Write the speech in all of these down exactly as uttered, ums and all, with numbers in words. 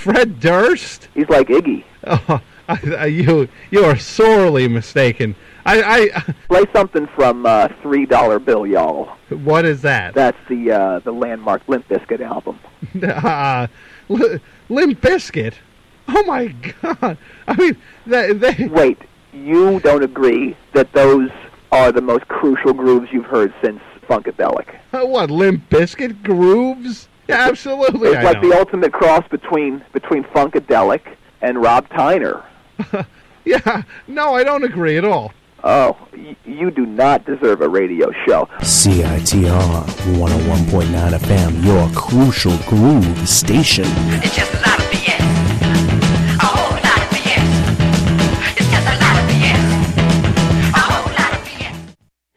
Fred Durst? He's like Iggy. Oh, I, I, you you are sorely mistaken. I, I Play something from uh, Three Dollar Bill, y'all. What is that? That's the uh, the landmark Limp Bizkit album. uh, L- Limp Bizkit? Oh my God! I mean, they, they... Wait, you don't agree that those are the most crucial grooves you've heard since Funkadelic? Uh, what, Limp Bizkit grooves? Yeah, absolutely. It's I like know. the ultimate cross between between Funkadelic and Rob Tyner. Yeah, no, I don't agree at all. Oh, y- you do not deserve a radio show. C I T R one oh one point nine F M, your crucial groove station. It's just a lot of B S. A whole lot of B S. It's just a lot of B S. A whole lot of B S.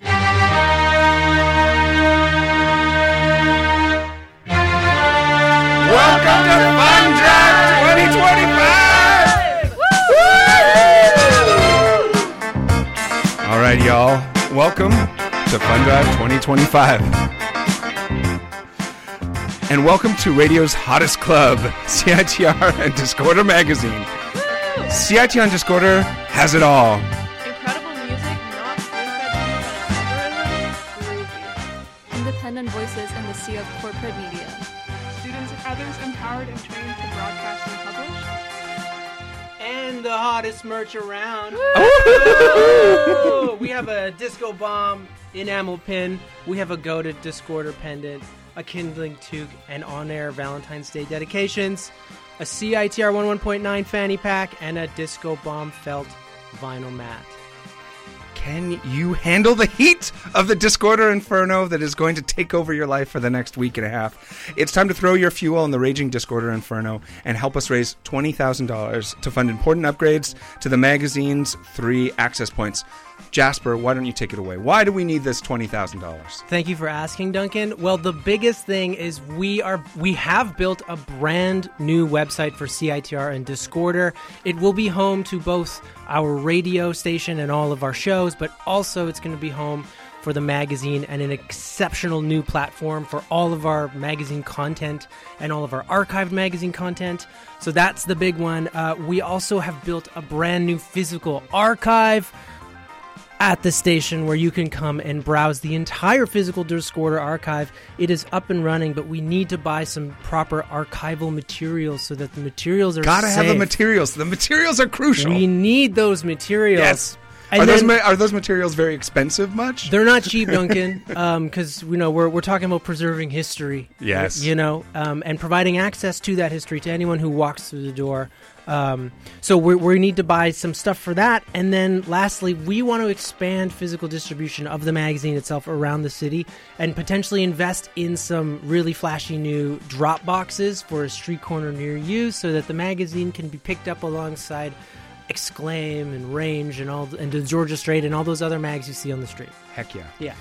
Welcome to Fun Drive twenty twenty-five! All right, y'all. Welcome to Fun Drive twenty twenty-five. And welcome to radio's hottest club, C I T R and Discorder Magazine. Woo! C I T R and Discorder has it all. Incredible music, not spoon-fed to an algorithm. Groovy. Independent voices in the sea of corporate media. Students and others empowered and trained to broadcast and publish. And the hottest merch around. Oh, we have a Disco Bomb enamel pin. We have a Goated Discorder pendant, a kindling toque, and on-air Valentine's Day dedications, a C I T R one oh one point nine fanny pack, and a Disco Bomb felt vinyl mat. Can you handle the heat of the Discorder Inferno that is going to take over your life for the next week and a half? It's time to throw your fuel in the raging Discorder Inferno and help us raise twenty thousand dollars to fund important upgrades to the magazine's three access points. Jasper, why don't you take it away? Why do we need this twenty thousand dollars? Thank you for asking, Duncan. Well, the biggest thing is we are we have built a brand new website for C I T R and Discorder. It will be home to both our radio station and all of our shows, but also it's going to be home for the magazine and an exceptional new platform for all of our magazine content and all of our archived magazine content. So that's the big one. Uh, we also have built a brand new physical archive at the station where you can come and browse the entire physical Discorder archive. It is up and running, but we need to buy some proper archival materials so that the materials are Gotta safe. have the materials. The materials are crucial. We need those materials. Yes. And Are those then- ma- are those materials very expensive much? They're not cheap, Duncan, because you know we're we're talking about preserving history. Yes. you know, um, and providing access to that history to anyone who walks through the door. Um, so we we need to buy some stuff for that, and then lastly, we want to expand physical distribution of the magazine itself around the city, and potentially invest in some really flashy new drop boxes for a street corner near you, so that the magazine can be picked up alongside Exclaim and Range and all and the Georgia Strait and all those other mags you see on the street. Heck yeah. Yeah.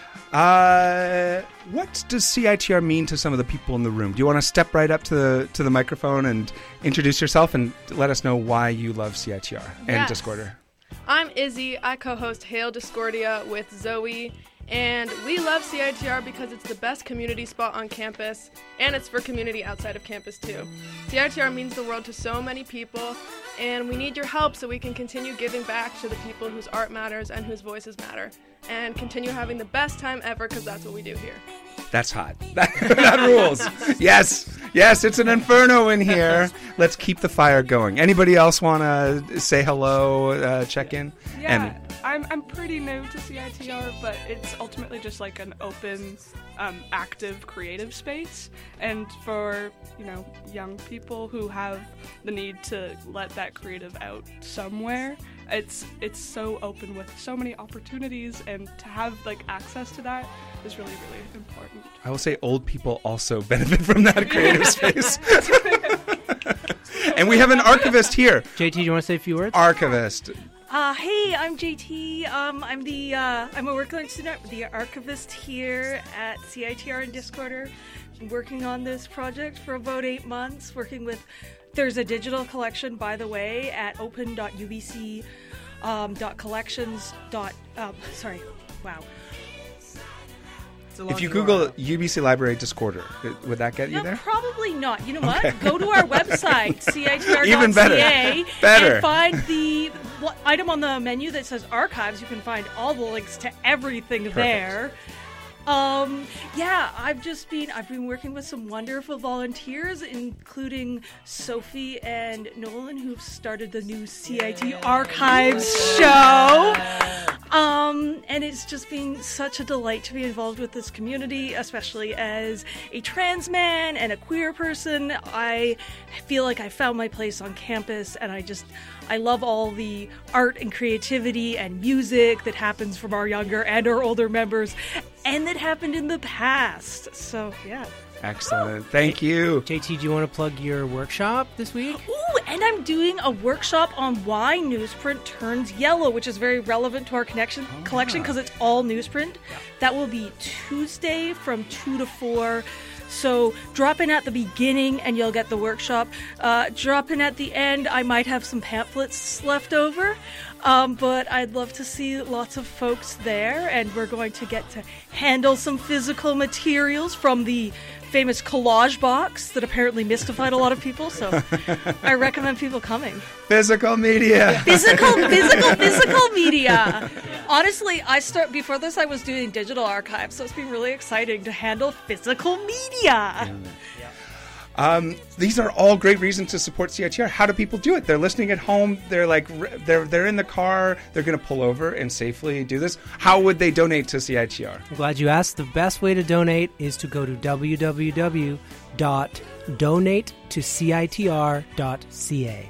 Uh, what does C I T R mean to some of the people in the room? Do you want to step right up to the to the microphone and introduce yourself and let us know why you love C I T R and Yes. Discorder? I'm Izzy. I co-host Hail Discordia with Zoe. And we love C I T R because it's the best community spot on campus, and it's for community outside of campus too. C I T R means the world to so many people, and we need your help so we can continue giving back to the people whose art matters and whose voices matter, and continue having the best time ever, because that's what we do here. That's hot. That, that rules. Yes. Yes, it's an inferno in here. Let's keep the fire going. Anybody else want to say hello, uh, check in? Yeah, And I'm I'm pretty new to C I T R, but it's ultimately just like an open, um, active, creative space. And for, you know, young people who have the need to let that creative out somewhere, it's it's so open with so many opportunities, and to have like access to that is really, really important. I will say old people also benefit from that creative space. And we have an archivist here. J T, do you want to say a few words? Archivist. Uh, hey, I'm J T. Um, I'm the uh, I'm a working student, the archivist here at C I T R and Discorder. Been working on this project for about eight months. Working with, there's a digital collection, by the way, at open dot u b c dot collections. Um, sorry, wow. It's a long If you U R L. Google U B C Library Discorder, would that get you No, there? probably not. You know what? Okay. Go to our website, C I T R dot C A, Even better. Better. and find the w- item on the menu that says archives. You can find all the links to everything there. Um, yeah, I've just been I've been working with some wonderful volunteers, including Sophie and Nolan, who've started the new C I T Archives show. Um, and it's just been such a delight to be involved with this community, especially as a trans man and a queer person. I feel like I found my place on campus, and I just I love all the art and creativity and music that happens from our younger and our older members, and that happened in the past. So, yeah. Excellent. Thank you. J T, do you want to plug your workshop this week? Ooh, and I'm doing a workshop on why newsprint turns yellow, which is very relevant to our connection Oh, collection because it's all newsprint. That will be Tuesday from two to four. So drop in at the beginning and you'll get the workshop. Uh, drop in at the end. I might have some pamphlets left over. Um, but I'd love to see lots of folks there. And we're going to get to handle some physical materials from the famous collage box that apparently mystified a lot of people. So I recommend people coming. Physical media. Physical, physical, physical media. Honestly, I start before this. I was doing digital archives, so it's been really exciting to handle physical media. Um, these are all great reasons to support C I T R. How do people do it? They're listening at home. They're like they're they're in the car. They're going to pull over and safely do this. How would they donate to C I T R? I'm glad you asked. The best way to donate is to go to w w w dot donate to c i t r dot c a.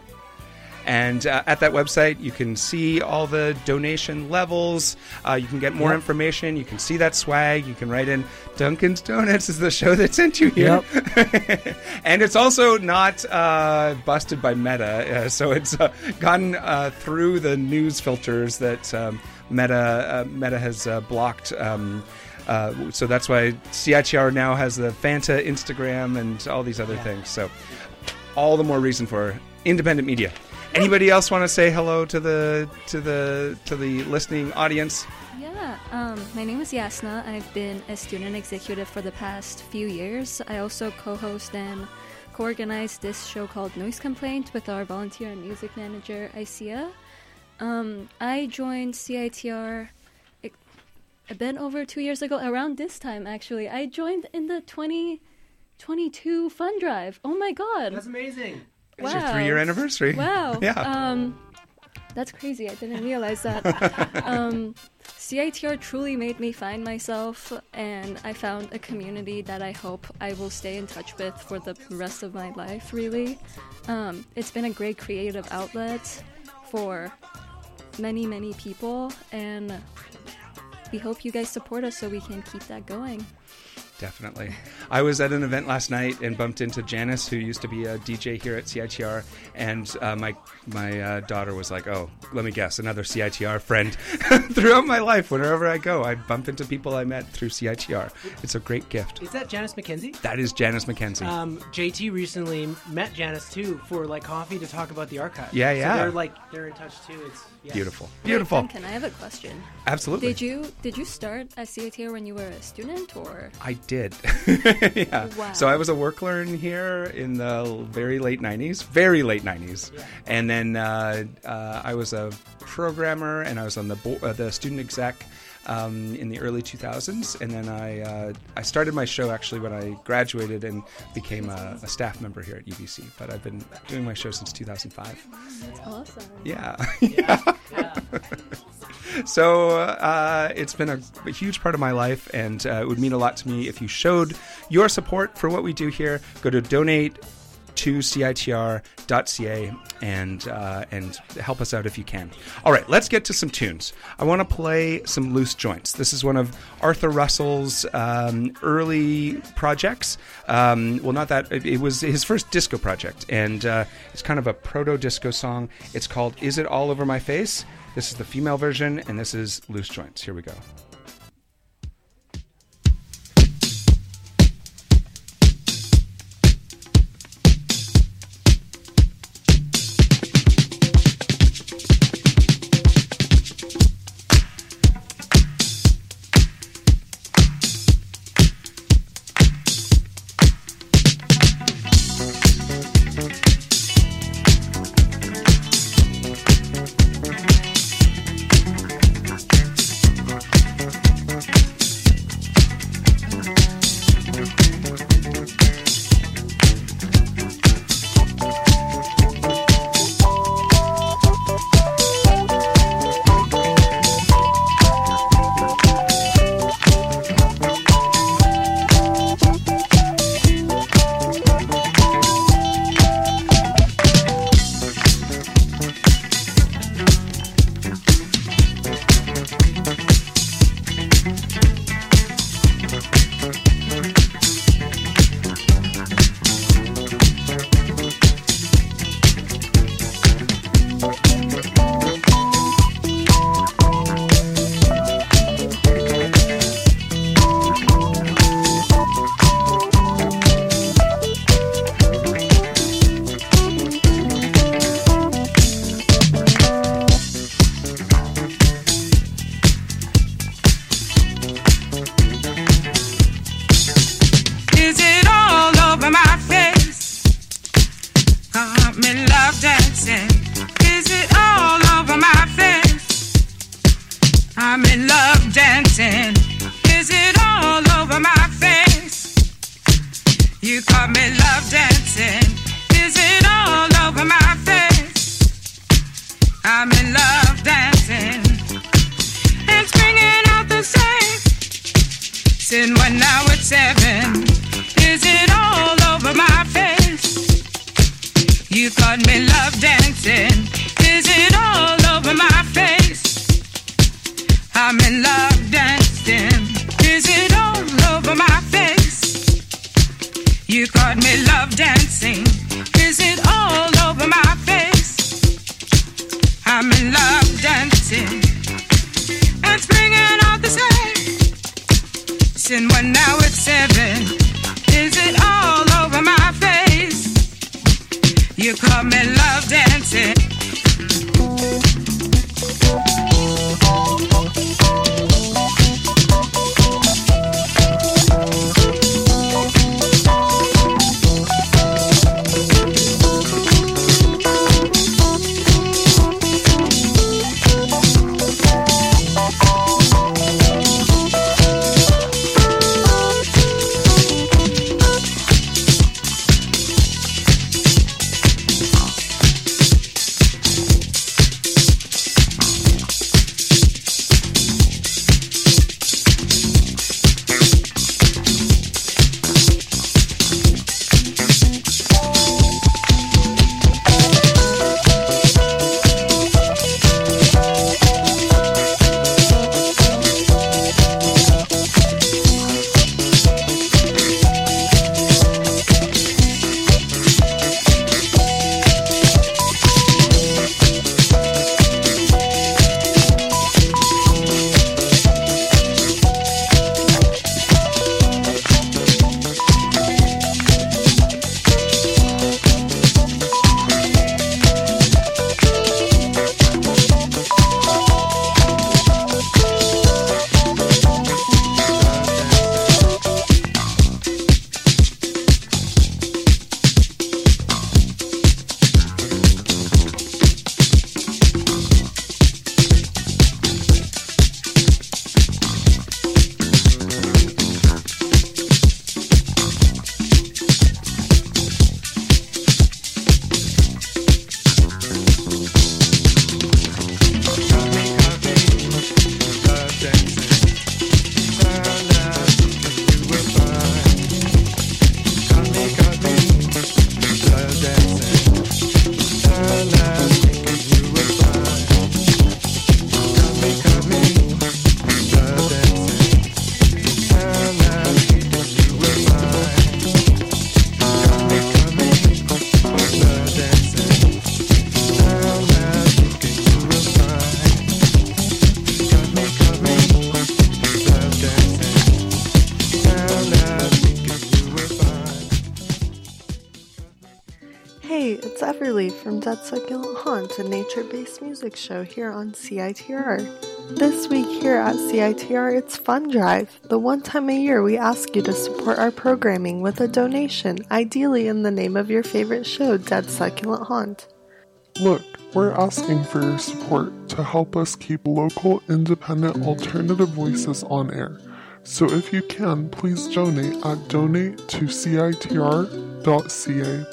And uh, at that website, you can see all the donation levels. Uh, you can get more Yep. information. You can see that swag. You can write in Dunkin's Donuts is the show that sent you here. Yep. And it's also not uh, busted by Meta. Uh, so it's uh, gone uh, through the news filters that um, Meta uh, Meta has uh, blocked. Um, uh, so that's why C I T R now has the Fanta Instagram and all these other Yeah. things. So all the more reason for independent media. Anybody else want to say hello to the to the to the listening audience? Yeah, um, my name is Yasna. I've been a student executive for the past few years. I also co-host and co-organize this show called Noise Complaint with our volunteer and music manager, Isia. Um, I joined C I T R a, a bit over two years ago, around this time actually. I joined in the twenty twenty-two Fund Drive. Oh my god. That's amazing. It's your three-year anniversary. Wow. Yeah. Um, that's crazy. I didn't realize that. um, C I T R truly made me find myself, and I found a community that I hope I will stay in touch with for the rest of my life, really. Um, it's been a great creative outlet for many, many people, and we hope you guys support us so we can keep that going. Definitely. I was at an event last night and bumped into Janice, who used to be a D J here at C I T R, and uh, my my uh, daughter was like, "Oh, let me guess, another C I T R friend." Throughout my life, wherever I go, I bump into people I met through C I T R. It's a great gift. Is that Janice McKenzie? That is Janice McKenzie. Um, J T recently met Janice too for like coffee to talk about the archive. Yeah, yeah. So they're like they're in touch too. It's yeah. Beautiful, Wait, beautiful. Ben, can I have a question? Absolutely. Did you did you start at C I T R when you were a student, or? I did. Yeah. Wow. So I was a work learn here in the very late nineties, very late nineties, Yeah. and then uh, uh, I was a programmer and I was on the bo- uh, the student exec um, in the early two thousands, and then I uh, I started my show actually when I graduated and became a, a staff member here at U B C. But I've been doing my show since two thousand five. That's awesome. Yeah. yeah. So uh, it's been a, a huge part of my life, and uh, it would mean a lot to me if you showed your support for what we do here. Go to donate to c i t r dot c a and uh, and help us out if you can. All right, let's get to some tunes. I want to play some Loose Joints. This is one of Arthur Russell's um, early projects. Um, well, not that. It, it was his first disco project, and uh, it's kind of a proto-disco song. It's called Is It All Over My Face? This is the female version, and this is Loose Joints. Here we go. got me love dancing. Is it all over my face? I'm in love dancing. Is it all over my face? You got me love dancing. Is it all over my face? I'm in love dancing. And springing out the same. Since one now it's seven. Is it all over my face? You got me love dancing. Is it all over my face? I'm in love dancing. Is it all over my face? You got me love dancing. Is it all over my face? I'm in love dancing. And springing out the same. Since one now it's seven. Is it all over my face? You call me love dancing. It's Everly from Dead Succulent Haunt, a nature-based music show here on C I T R. This week here at C I T R, it's Fund Drive, the one time a year we ask you to support our programming with a donation, ideally in the name of your favorite show, Dead Succulent Haunt. Look, we're asking for your support to help us keep local, independent, alternative voices on air. So if you can, please donate at donate to C I T R dot C A.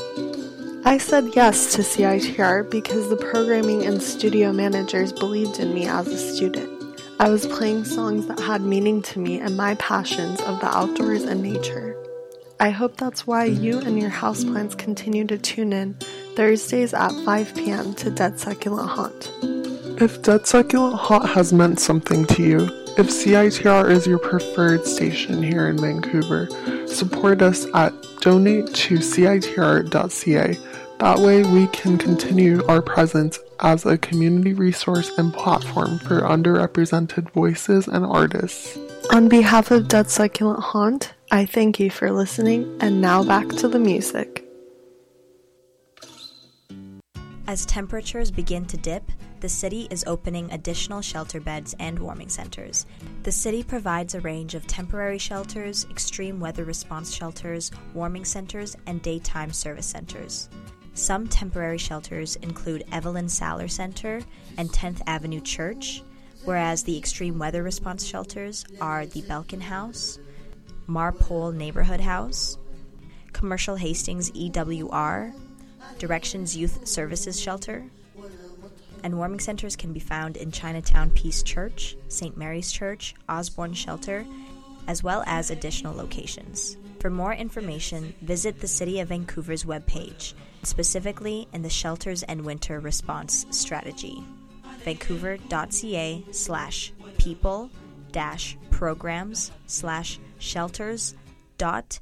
I said yes to C I T R because the programming and studio managers believed in me as a student. I was playing songs that had meaning to me and my passions of the outdoors and nature. I hope that's why you and your houseplants continue to tune in Thursdays at five p.m. to Dead Succulent Haunt. If Dead Succulent Haunt has meant something to you, if C I T R is your preferred station here in Vancouver, support us at donate to C I T R dot C A. That way we can continue our presence as a community resource and platform for underrepresented voices and artists. On behalf of Dead Succulent Haunt, I thank you for listening, and now back to the music. As temperatures begin to dip, the city is opening additional shelter beds and warming centers. The city provides a range of temporary shelters, extreme weather response shelters, warming centers, and daytime service centers. Some temporary shelters include Evelyn Saller Center and tenth Avenue Church, whereas the extreme weather response shelters are the Belkin House, Marpole Neighborhood House, Commercial Hastings E W R, Directions Youth Services Shelter, and warming centers can be found in Chinatown Peace Church, Saint Mary's Church, Osborne Shelter, as well as additional locations. For more information, visit the City of Vancouver's webpage, specifically in the Shelters and Winter Response Strategy, vancouver.ca slash people dash programs slash shelters dot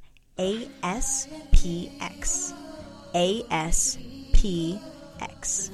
ASPX. A S P X.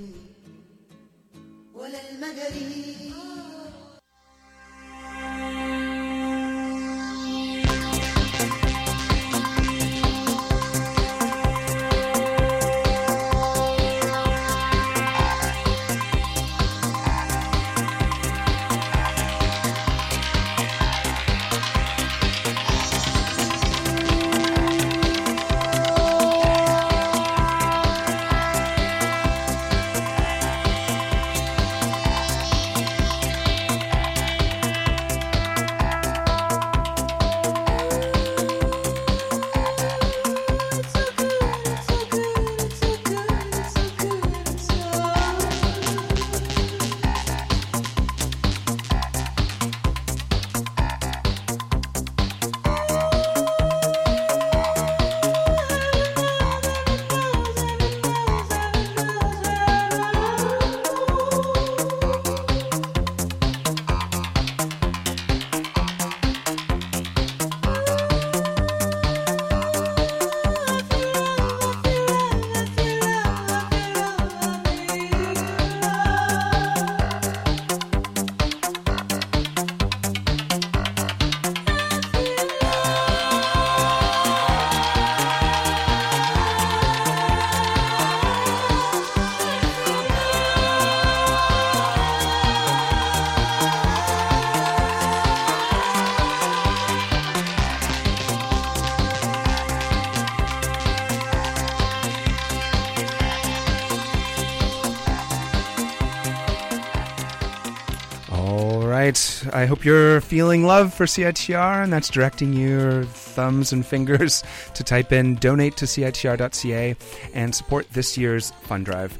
I hope you're feeling love for C I T R, and that's directing your thumbs and fingers to type in donate to C I T R dot C A and support this year's fund drive.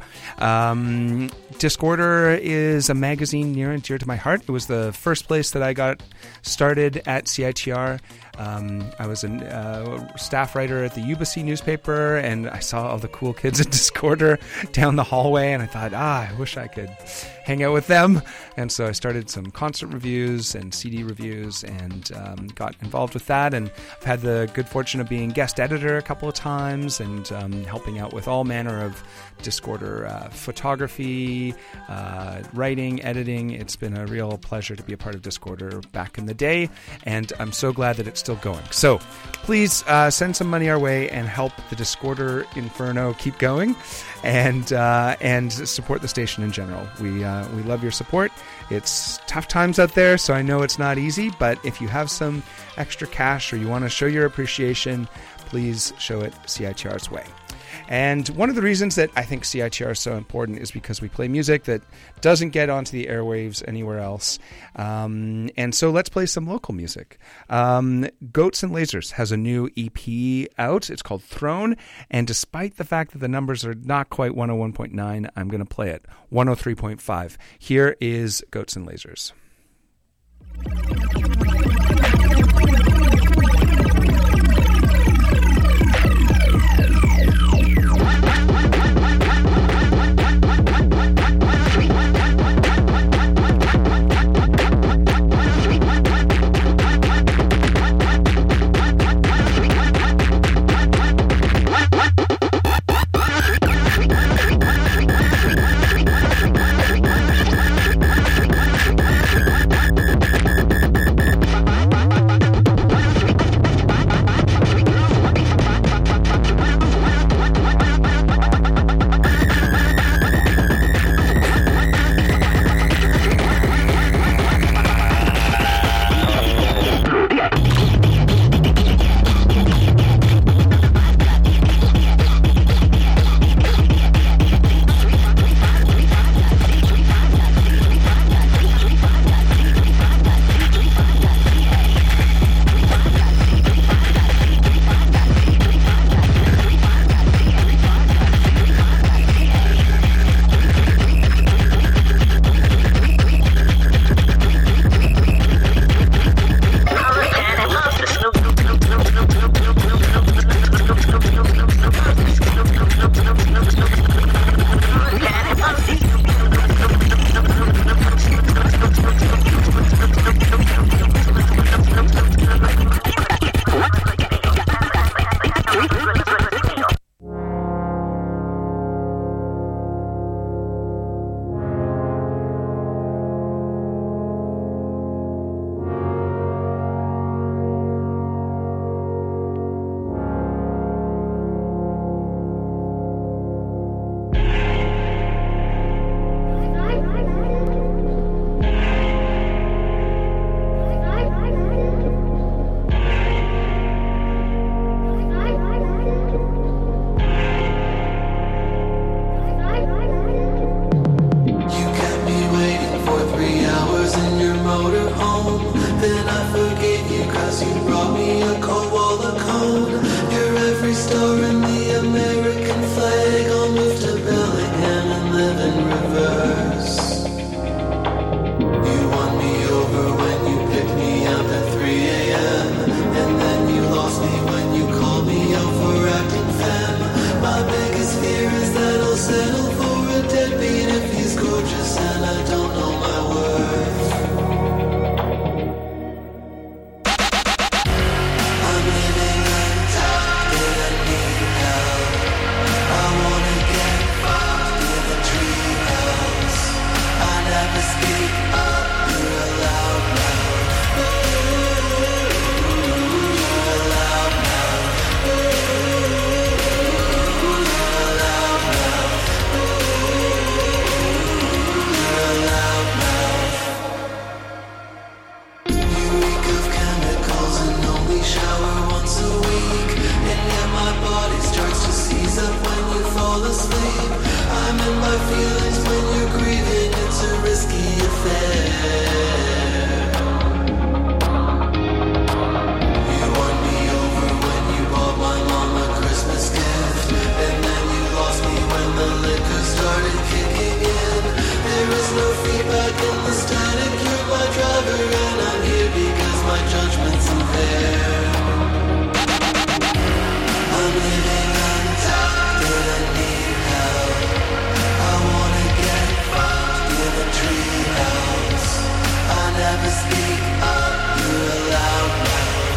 Um, Discorder is a magazine near and dear to my heart. It was the first place that I got started at C I T R. Um, I was a uh, staff writer at the U B C newspaper, and I saw all the cool kids at Discorder down the hallway, and I thought, ah, I wish I could hang out with them. And so I started some concert reviews and C D reviews and um, got involved with that. And I've had the good fortune of being guest editor a couple of times and um, helping out with all manner of Discorder uh, photography, uh, writing, editing. It's been a real pleasure to be a part of Discorder back in the day, and I'm so glad that it's still going. So please uh, send some money our way and help the Discorder Inferno keep going, and uh, and support the station in general. We uh, we love your support. It's tough times out there, so I know it's not easy, but if you have some extra cash or you want to show your appreciation, please show it C I T R's way. And one of the reasons that I think C I T R is so important is because we play music that doesn't get onto the airwaves anywhere else. Um, and so let's play some local music. Um, Goats and Lasers has a new E P out. It's called Throne. And despite the fact that the numbers are not quite one oh one point nine, I'm going to play it. one oh three point five. Here is Goats and Lasers. We'll be right back. settle for a deadbeat if he's gorgeous and I don't know my worth. I'm living untucked and I need help. I wanna get fucked in a treehouse. I never speak up, you're a loud mouth. You're a loud mouth. Shower once a week, and yet my body starts to seize up when you fall asleep. I'm in my feelings when you're grieving, it's a risky affair. You won me over when you bought my mom a Christmas gift, and then you lost me when the liquor started kicking in. There is no feedback in the static, you're my driver, and I'm here because my judgment's unfair. I'm living untucked and I need help. I wanna get fucked in a treehouse. I never speak up, you're a loud mouth.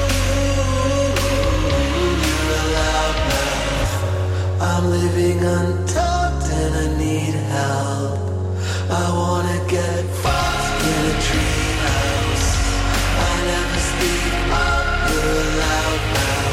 Ooh, you're a loud mouth. I'm living untucked and I need help. I wanna get fucked in a treehouse. I never speak up, you're a loud mouth.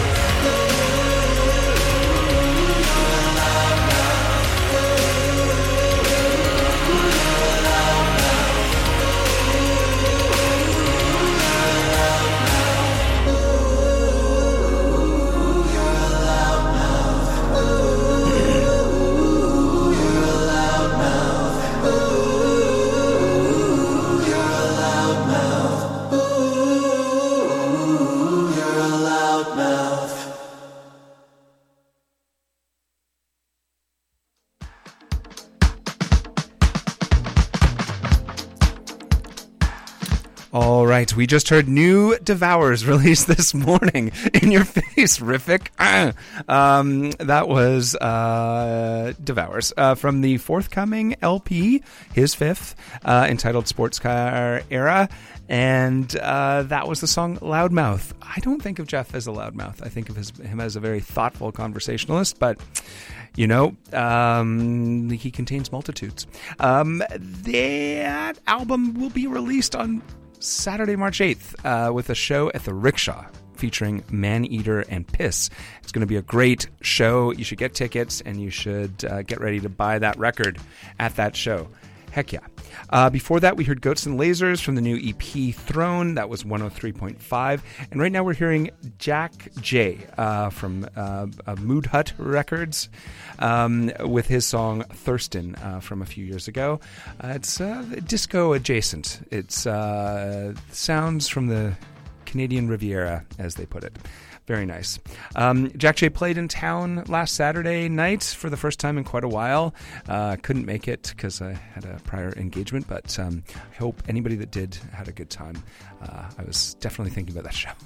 All right, we just heard New Devours released this morning. In your face, Riffic. Ah. Um, that was uh, Devours uh, from the forthcoming L P, his fifth, uh, entitled Sports Car Era. And uh, that was the song Loudmouth. I don't think of Jeff as a loudmouth. I think of his, him as a very thoughtful conversationalist, but... You know, um, he contains multitudes. Um, that album will be released on Saturday, March eighth, uh, with a show at the Rickshaw featuring Maneater and Piss. It's going to be a great show. You should get tickets, and you should uh, get ready to buy that record at that show. Heck yeah. Uh, before that, we heard Goats and Lasers from the new E P Throne. That was one oh three point five. And right now we're hearing Jack J uh, from uh, uh, Mood Hut Records um, with his song Thurston uh, from a few years ago. Uh, it's uh, disco adjacent. It's uh, sounds from the Canadian Riviera, as they put it. Very nice. Um, Jack J played in town last Saturday night for the first time in quite a while. Uh, couldn't make it because I had a prior engagement, but um, I hope anybody that did had a good time. Uh, I was definitely thinking about that show.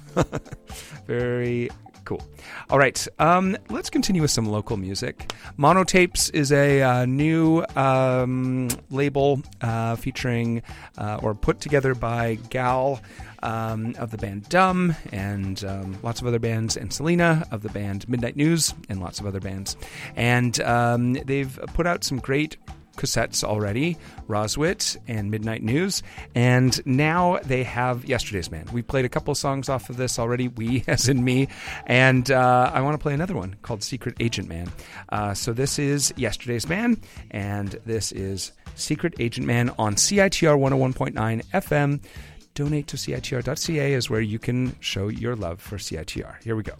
Very cool. All right, um, let's continue with some local music. Monotapes is a uh, new um, label uh, featuring uh, or put together by Gal Um, of the band Dumb and um, lots of other bands, and Selena of the band Midnight News and lots of other bands. And um, they've put out some great cassettes already, Roswit and Midnight News, and now they have Yesterday's Man. We played a couple of songs off of this already, we as in me, and uh, I want to play another one called Secret Agent Man. Uh, so this is Yesterday's Man, and this is Secret Agent Man on C I T R one oh one point nine F M. Donate to C I T R dot C A is where you can show your love for C I T R. Here we go.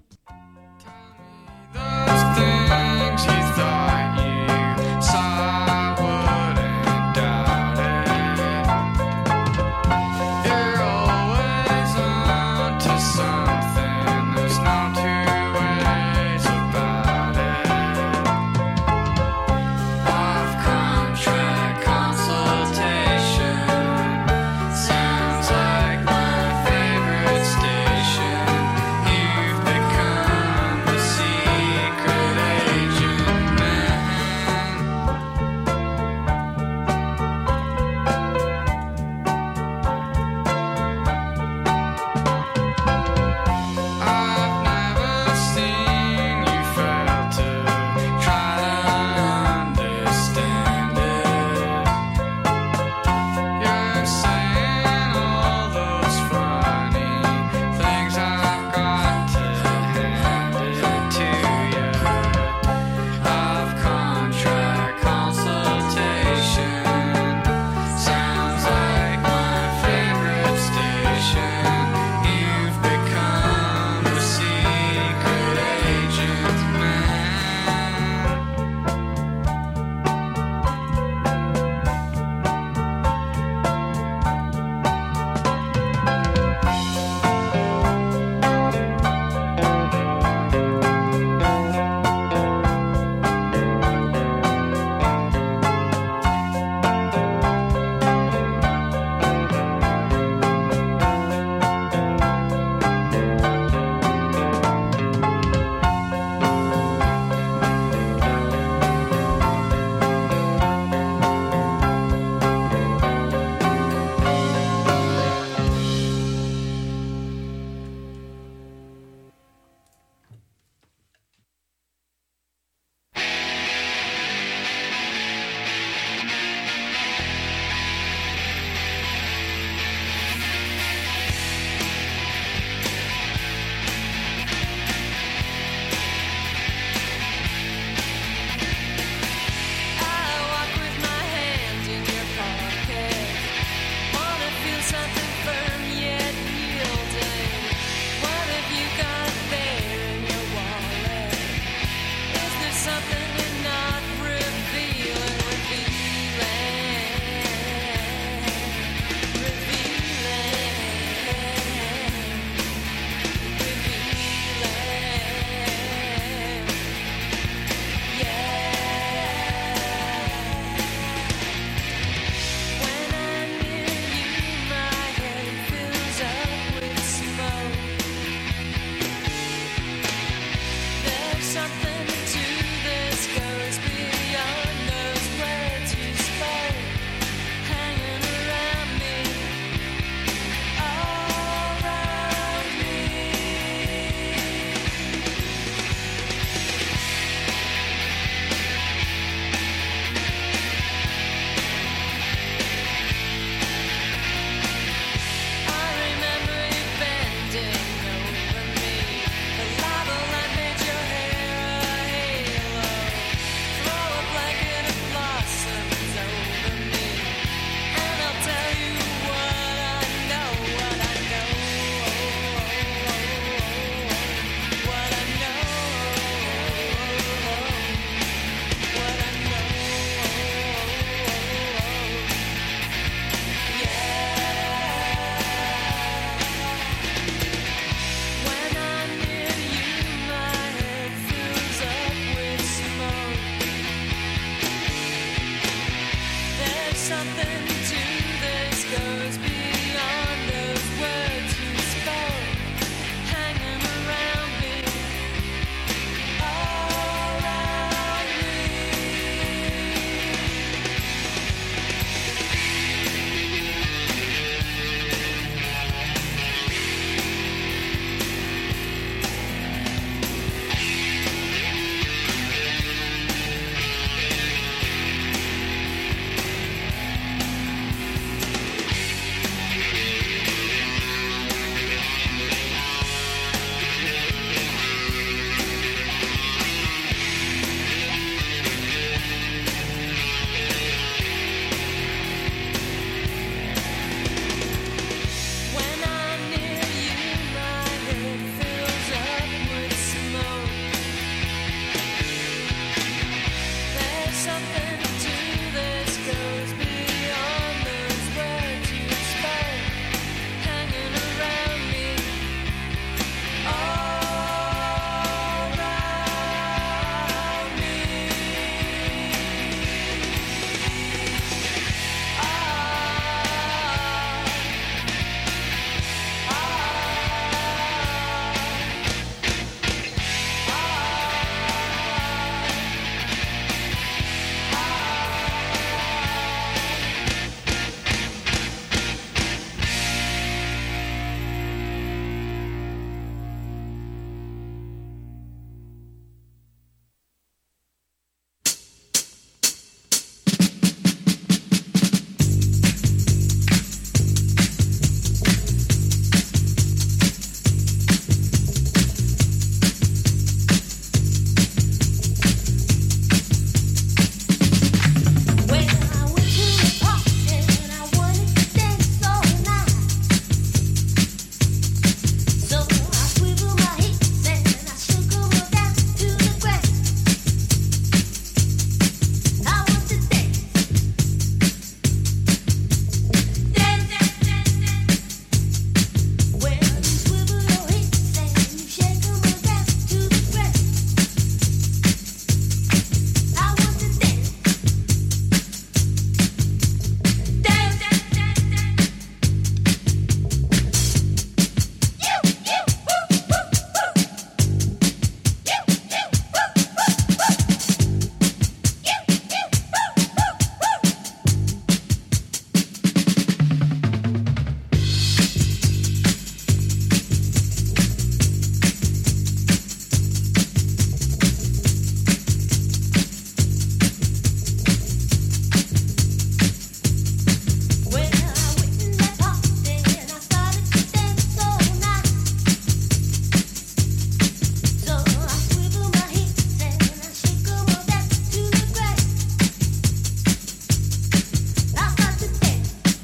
Those things you thought you saw wouldn't doubt it. You're always on to something. There's no two ways about it. Off-contract consultation sounds like my favorite station. You've become something to this goes beyond those words you spoke, hanging around me, all around when I'm near you, my head fills up with smoke. There's something to this goes beyond those words you spoke, hanging around me, all around me. When I went to the party and I wanted to dance all night, so I swiveled my hips and I shook 'em down to the ground. I want to dance, dance, dance, dance, dance. When you swivel your hips and you shake 'em down to the ground, I want to dance. Dance, dance, dance, dance. You, you, woo, woo, woo. You, you, woo, woo, woo. You, you, woo, woo, woo. When I went in that party and I started to dance all night, so I swiveled my hips and I shook 'em down to the ground. I started to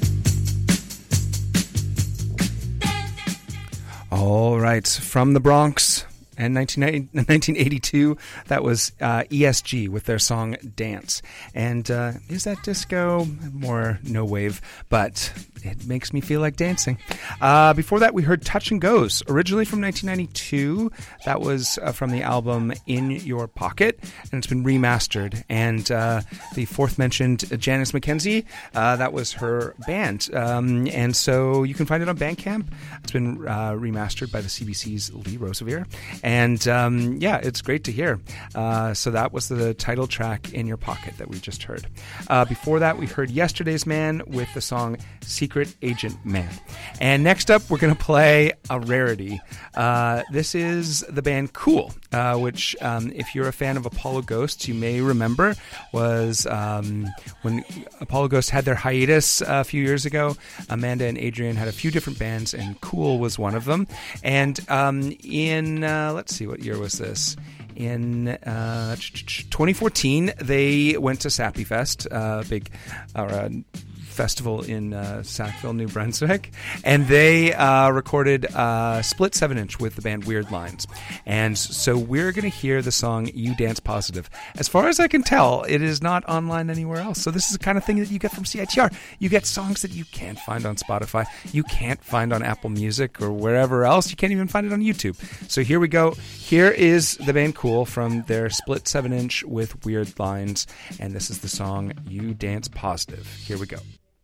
dance. All right, from the Bronx and nineteen eighty-two, that was uh, E S G with their song Dance. And uh, is that disco? More no wave, but it makes me feel like dancing. Uh, before that, we heard Touch and Goes, originally from nineteen ninety-two. That was uh, from the album In Your Pocket, and it's been remastered. And uh, the fourth mentioned Janice McKenzie, uh, that was her band. Um, and so you can find it on Bandcamp. It's been uh, remastered by the C B C's Lee Rosevere. And um, yeah, it's great to hear. Uh, so that was the title track, In Your Pocket, that we just heard. Uh, before that, we heard Yesterday's Man with the song Secret Agent Man. And next up, we're going to play a rarity. Uh, this is the band Cool, uh, which um, if you're a fan of Apollo Ghosts, you may remember was um, when Apollo Ghosts had their hiatus a few years ago. Amanda and Adrian had a few different bands, and Cool was one of them. And um, in, uh, let's see, what year was this? In uh, twenty fourteen, they went to Sappy Fest, a uh, big uh, festival in uh, Sackville, New Brunswick, and they uh, recorded a split seven inch with the band Weird Lines. And so we're going to hear the song You Dance Positive. As far as I can tell, it is not online anywhere else. So this is the kind of thing that you get from C I T R. You get songs that you can't find on Spotify, you can't find on Apple Music or wherever else. You can't even find it on YouTube. So here we go. Here is the band Cool from their split seven inch with Weird Lines, and this is the song You Dance Positive. Here we go.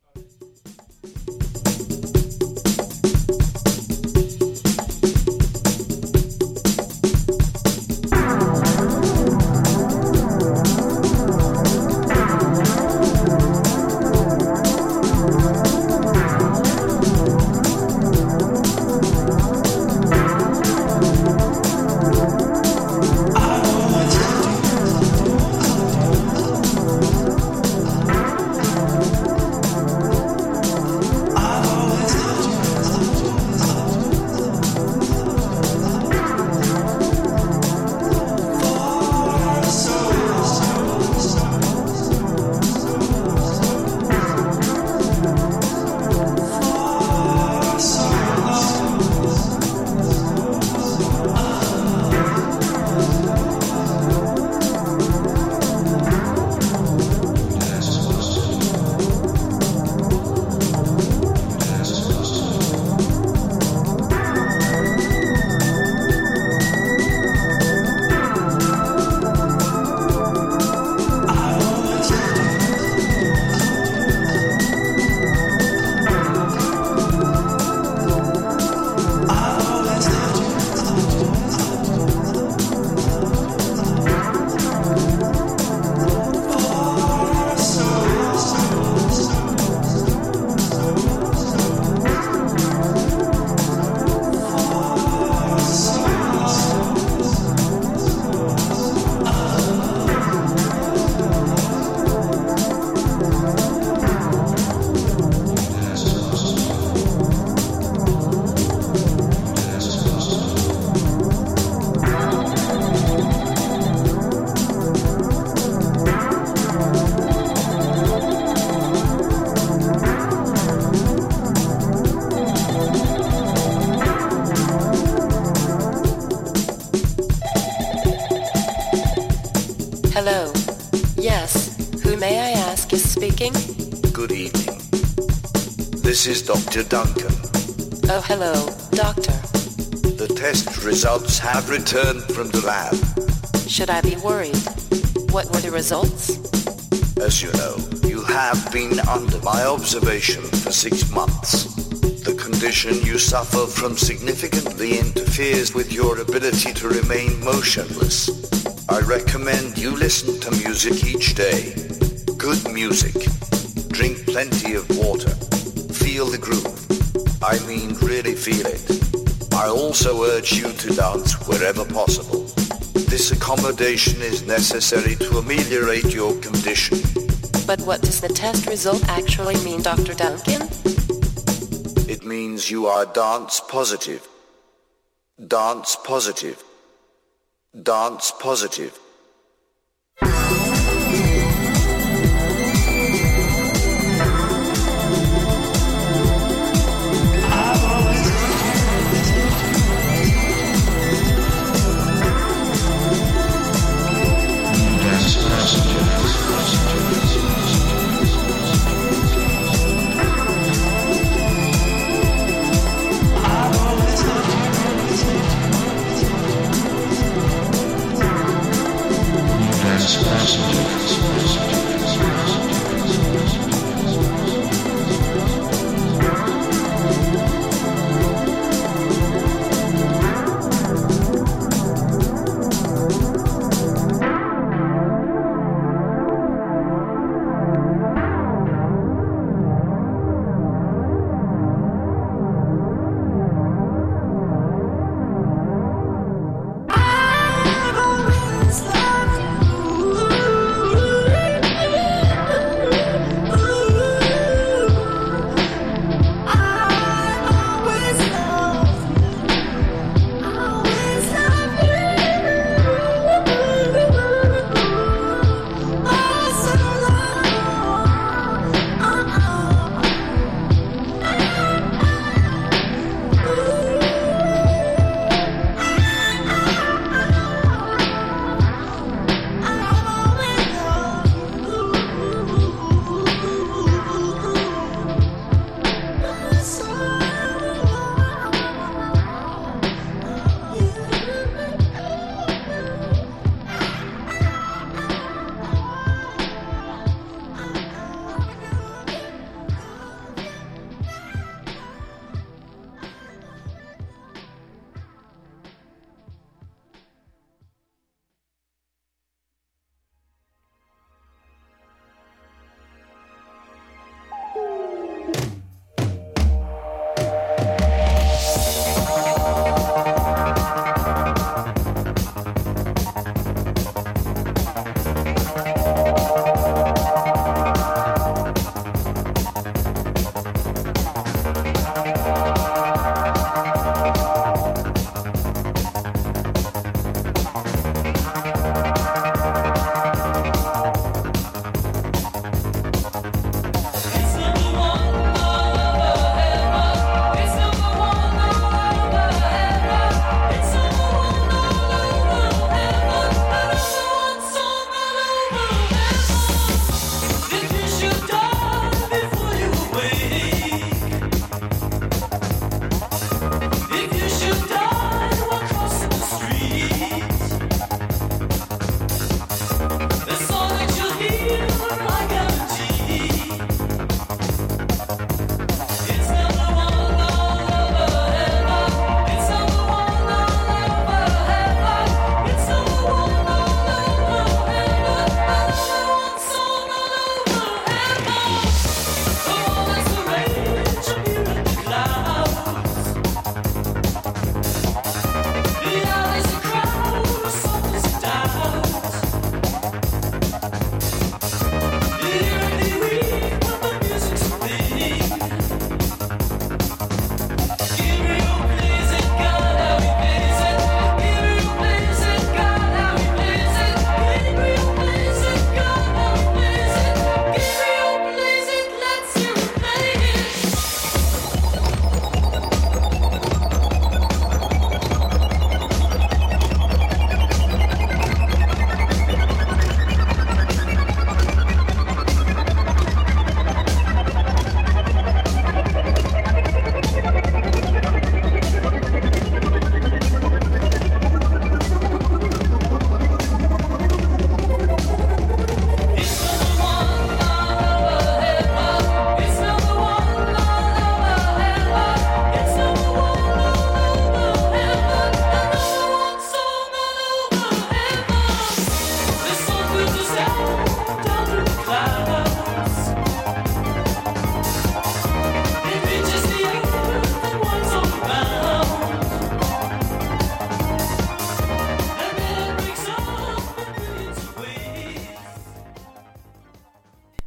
may I ask is speaking? Good evening. This is Doctor Duncan. Oh, hello, Doctor. The test results have returned from the lab. Should I be worried? What were the results? As you know, you have been under my observation for six months. The condition you suffer from significantly interferes with your ability to remain motionless. I recommend you listen to music each day. Good music. Drink plenty of water. Feel the groove. I mean, really feel it. I also urge you to dance wherever possible. This accommodation is necessary to ameliorate your condition. But what does the test result actually mean, Doctor Duncan? It means you are dance positive. Dance positive. Dance positive.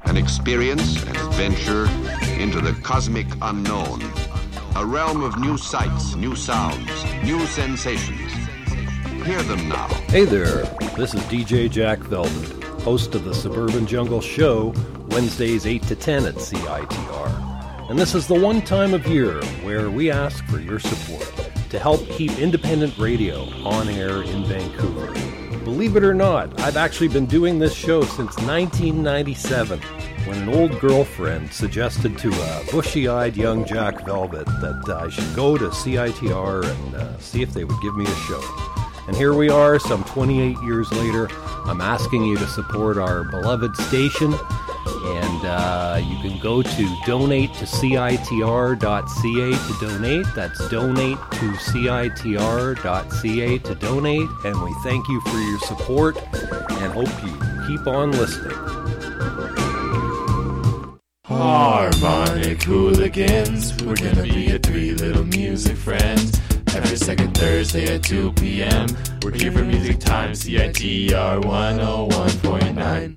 an experience, an adventure into the cosmic unknown. A realm of new sights, new sounds, new sensations. Hear them now. Hey there, this is D J Jack Velvet, host of the Suburban Jungle Show, Wednesdays eight to ten at C I T R. And this is the one time of year where we ask for your support to help keep independent radio on air in Vancouver. Believe it or not, I've actually been doing this show since nineteen ninety-seven, when an old girlfriend suggested to a bushy-eyed young Jack Velvet that uh, I should go to C I T R and uh, see if they would give me a show. And here we are, some twenty-eight years later. I'm asking you to support our beloved station, and uh, you can go to donate to C I T R dot C A to donate. That's donate to C I T R dot C A to donate, and we thank you for your support and hope you keep on listening. Harmonic Hooligans, we're gonna be your three little music friends. Every second Thursday at two p.m. We're here for Music Time, C I T R one oh one point nine.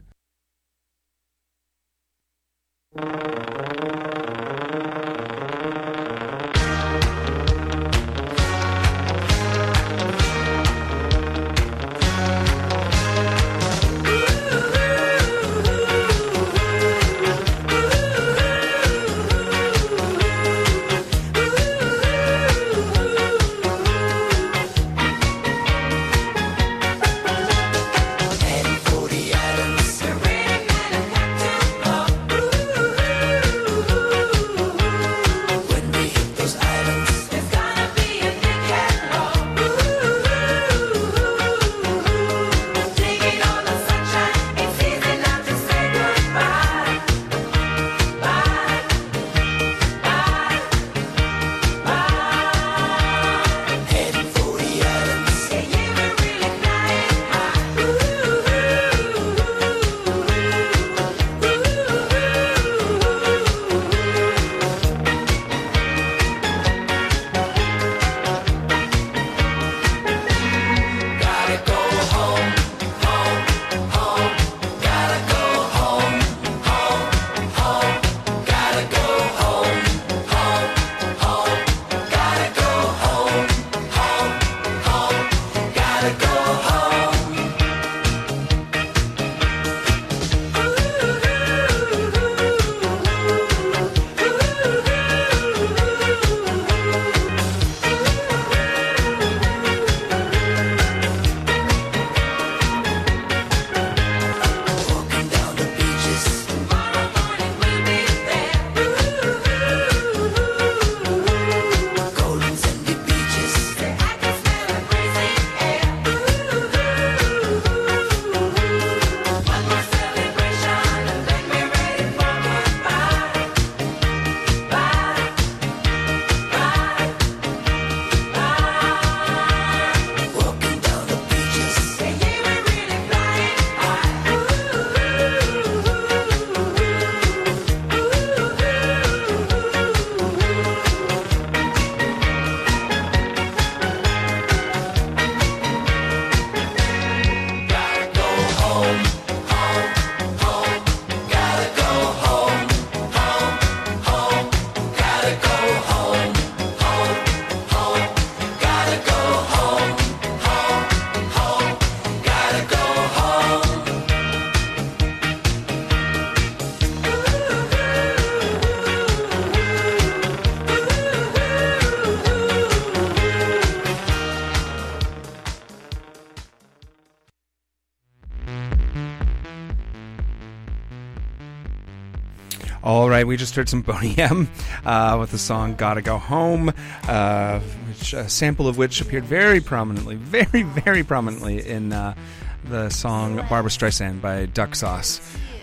All right, we just heard some Boney M uh, with the song "Gotta Go Home," uh, which a sample of which appeared very prominently, very, very prominently in uh, the song "Barbra Streisand" by Duck Sauce.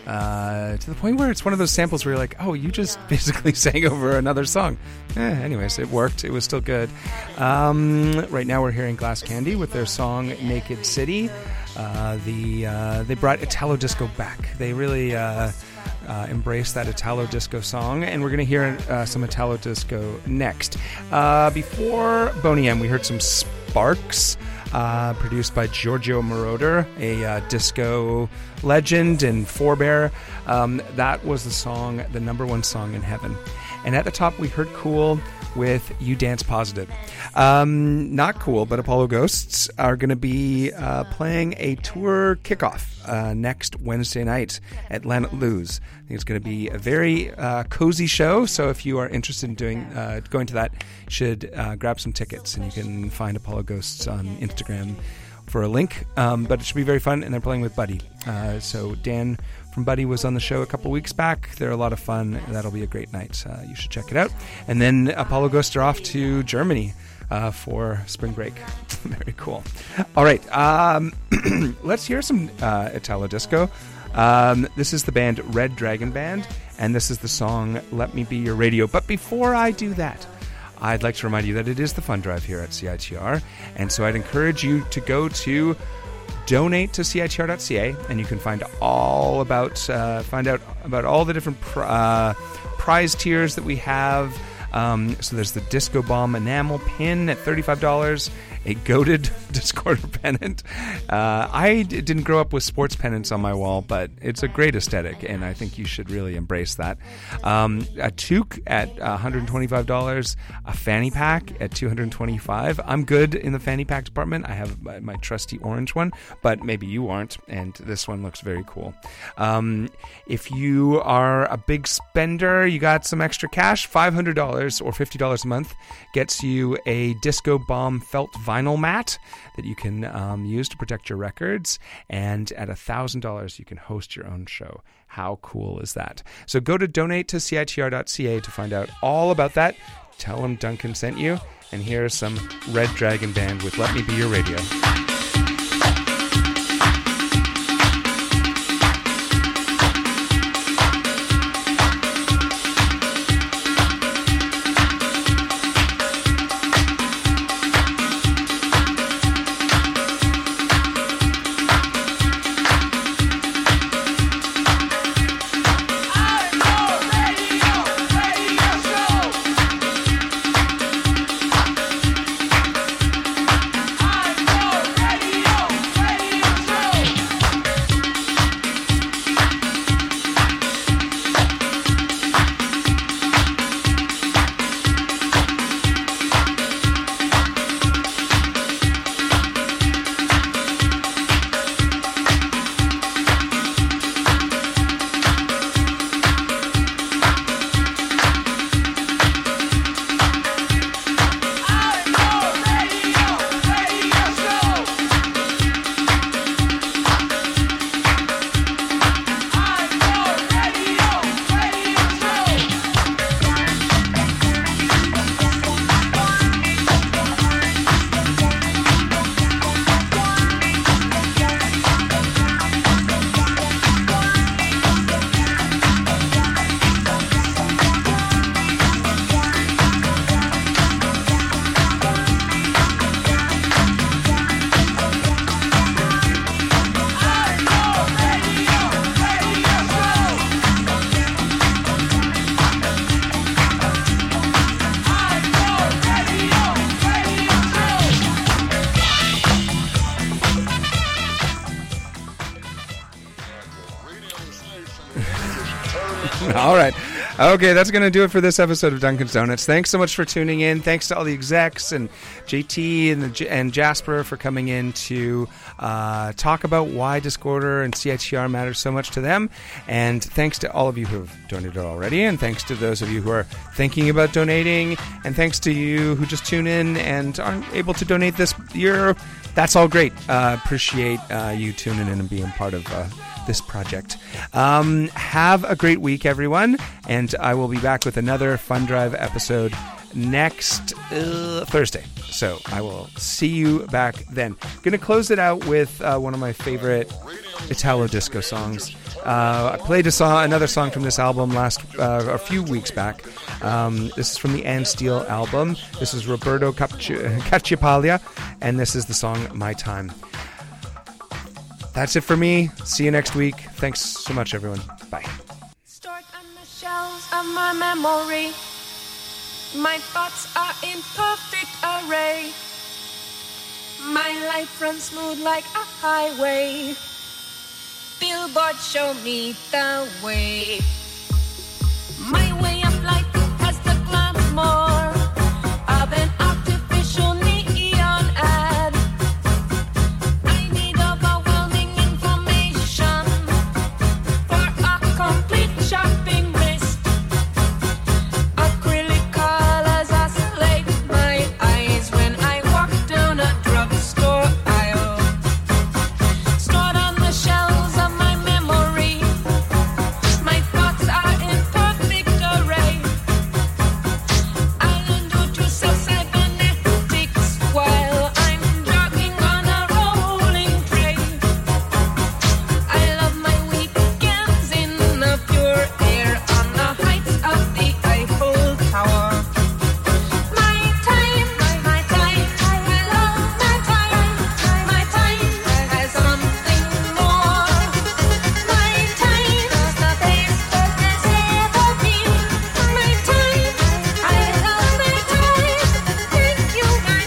Uh, to the point where it's one of those samples where you're like, oh, you just basically sang over another song. Eh, anyways, it worked. It was still good. Um, right now we're hearing Glass Candy with their song "Naked City." Uh, the uh, they brought Italo Disco back. They really uh, uh, embraced that Italo Disco song, and we're going to hear uh, some Italo Disco next. Uh, before Boney M, we heard some Sparks. uh, produced by Giorgio Moroder, a uh, disco legend and forebear. Um, that was the song, the number one song in heaven. And at the top, we heard Cool with You Dance Positive. Um, not Cool, but Apollo Ghosts are going to be uh, playing a tour kickoff uh, next Wednesday night at Lanet Luz. I think it's going to be a very uh, cozy show, so if you are interested in doing uh, going to that, you should uh, grab some tickets, and you can find Apollo Ghosts on Instagram for a link. Um, but it should be very fun, and they're playing with Buddy. Uh, so Dan from Buddy was on the show a couple weeks back. They're a lot of fun. That'll be a great night. Uh, you should check it out. And then Apollo Ghosts are off to Germany uh, for spring break. Very cool. All right. Um, let's hear some uh, Italo Disco. Um, this is the band Red Dragon Band, and this is the song Let Me Be Your Radio. But before I do that, I'd like to remind you that it is the fund drive here at C I T R, and so I'd encourage you to go to donate to C I T R dot C A, and you can find all about uh, find out about all the different pr- uh, prize tiers that we have. Um, so there's the Disco Bomb enamel pin at thirty-five dollars, a goated Discorder pennant. Uh, I d- didn't grow up with sports pennants on my wall, but it's a great aesthetic, and I think you should really embrace that. Um, a toque at one hundred twenty-five dollars, a fanny pack at two hundred twenty-five dollars. I'm good in the fanny pack department. I have my, my trusty orange one, but maybe you aren't, and this one looks very cool. Um, if you are a big spender, you got some extra cash, five hundred dollars or fifty dollars a month gets you a Disco Bomb felt vinyl mat that you can um, use to protect your records, and at one thousand dollars you can host your own show. How cool is that? So go to donate to C I T R dot C A to find out all about that. Tell them Duncan sent you, and here's some Red Dragon Band with Let Me Be Your Radio. All right. Okay, that's going to do it for this episode of Dunkin' Donuts. Thanks so much for tuning in. Thanks to all the execs and J T and, the, and Jasper for coming in to uh, talk about why Discorder and C I T R matters so much to them. And thanks to all of you who have donated already. And thanks to those of you who are thinking about donating. And thanks to you who just tune in and aren't able to donate this year. That's all great. Uh, appreciate uh, you tuning in and being part of uh, this project. Um, have a great week, everyone, and I will be back with another Fun Drive episode next uh, Thursday. So I will see you back then. Going to close it out with uh, one of my favorite Italo disco songs. Uh, I played a song, another song from this album last uh, a few weeks back. Um, this is from the Ann Steele album. This is Roberto Cacciapaglia, and this is the song My Time. That's it for me. See you next week. Thanks so much, everyone. Bye. Stored on the shelves of my memory, my thoughts are in perfect array. My life runs smooth like a highway. Billboard show me the way. My way of life has the glamour of an artificial neon ad. I need overwhelming information for a complete shopping list. Acrylic colors oscillate my eyes when I walk down a drugstore aisle. Stored on the shelves of my memory, my thoughts are in perfect array. I'll introduce some cybernetics while I'm jogging on a rolling tray. I love my weekends in the pure air on the heights of the Eiffel Tower. My time, my time, I love my time. My time has something more. My time is the best that there's ever been. My time, I love my time. Thank you, my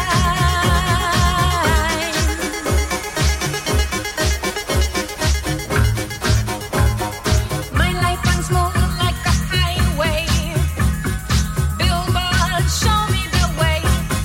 time. My life runs smooth like a highway. Billboards show me the way.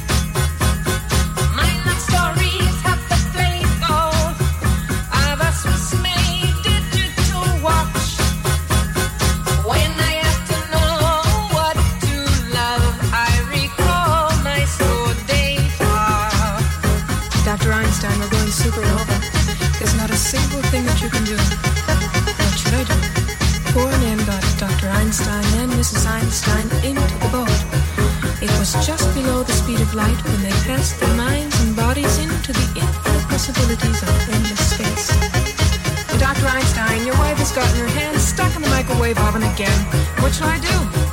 My love stories have the flavor of a Swiss-made digital watch. When I have to know what to love, I recall my slow data. Doctor Einstein, we're going supernova. There's not a single thing that you can do. What should I do? Poor Nan got Doctor Einstein and Missus Einstein into the boat. It was just below the speed of light when they cast their minds and bodies into the infinite possibilities of endless space. Doctor Einstein, your wife has gotten her hands stuck in the microwave oven again. What shall I do?